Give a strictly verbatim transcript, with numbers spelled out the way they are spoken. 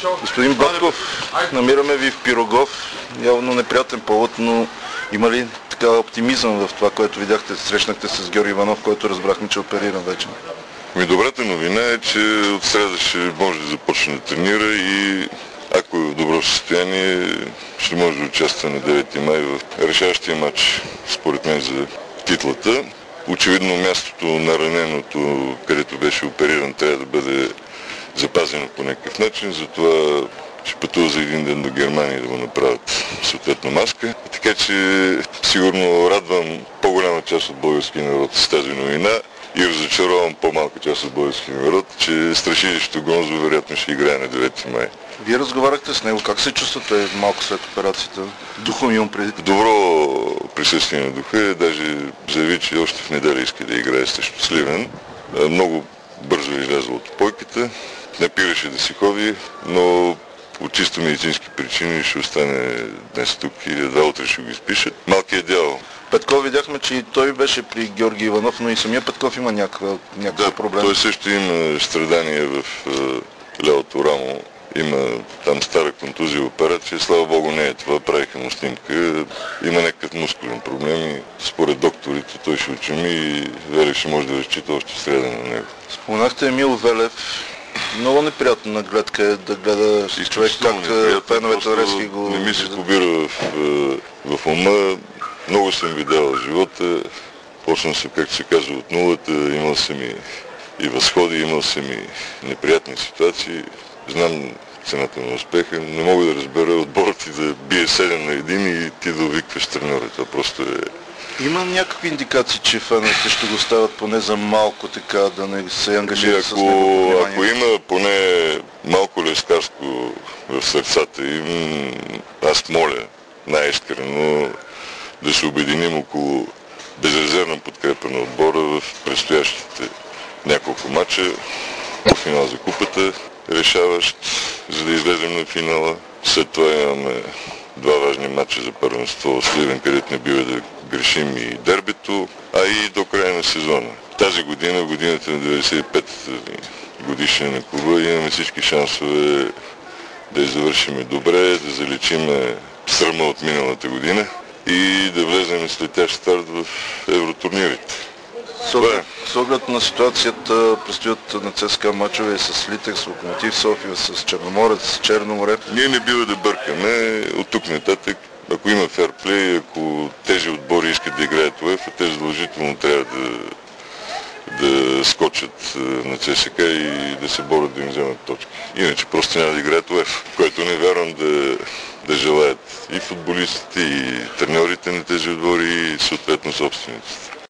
Господин Батков, намираме ви в Пирогов. Явно неприятен повод, но има ли така оптимизъм в това, което видяхте? Срещнахте се с Георги Иванов, който разбрахме, че оперира вече. Ми добрата новина е, че от среда ще може да започне да тренира и ако е в добро състояние, ще може да участва на девети май в решаващия матч, според мен, за титлата. Очевидно мястото на раненото, където беше опериран, трябва да бъде запазено по някакъв начин, затова ще пътува за един ден до Германия да му направят съответно маска. Така че сигурно радвам по-голяма част от българския народ с тази новина и разочаровам по-малка част от българския народ, че страшилището Гонзо вероятно ще играе на девети май. Вие разговаряхте с него, как се чувствате малко след операцията? Духом имам преди. В добро присъствие на духа, даже заяви, че още в неделя иска да играе срещу Сливен. Много бързо е излязъл от опойката, напираше да си ходи, но по чисто медицински причини ще остане днес тук и едва утре ще го изпишат. Малкият дявол. Петков видяхме, че и той беше при Георги Иванов, но и самия Петков има някаква, някаква да, проблем. Той също има страдания в е, лявото рамо. Има там стара контузия операция, слава богу не е това, правиха му снимка. Има някакъв мускулен проблем и според докторите той ще очуми и Велев ще може да разчита още в среда на него. Споменахте Емил Велев. Много неприятно на гледка е да гледа човек как феновете на Левски го... Не ми се побира в, в, в ума. Много съм видял в живота. Почнал съм, както се казва, от нулата. Имал съм и, и възходи, имал съм и неприятни ситуации. Знам цената на успеха. Не мога да разбера отборът ти да бие седем на един и ти да увикваш треньора. Това просто е... Има някакви индикации, че феновете ще го стават поне за малко така, да не се ангажират с него внимание. Ако има поне малко лескарско в сърцата им, аз моля най-искрено да се обединим около безрезервна подкрепа на отбора в предстоящите няколко матча. По финал за купата, решаващ, за да излезем на финала. След това имаме два важни матча за първенство Сливен, където не бива да грешим и дербито, а и до края на сезона. Тази година, годината на деветдесет и петата годишна на клуба, имаме всички шансове да я завършим добре, да заличим срама от миналата година и да влезем с летящ старт в евротурнирите. С оглед, с оглед на ситуацията предстоят на ЦСКА мачове с Литекс, Локомотив София, с Черноморец, с Черно море. Ние не бива да бъркаме от тук нататък. Ако има ферплей, ако тези отбори искат да играят УЕФА, те задължително трябва да, да скочат на ЦСКА и да се борят да им вземат точки. Иначе просто няма да играят УЕФА, което не вярвам да, да желаят и футболистите, и треньорите на тези отбори, и съответно собствениците.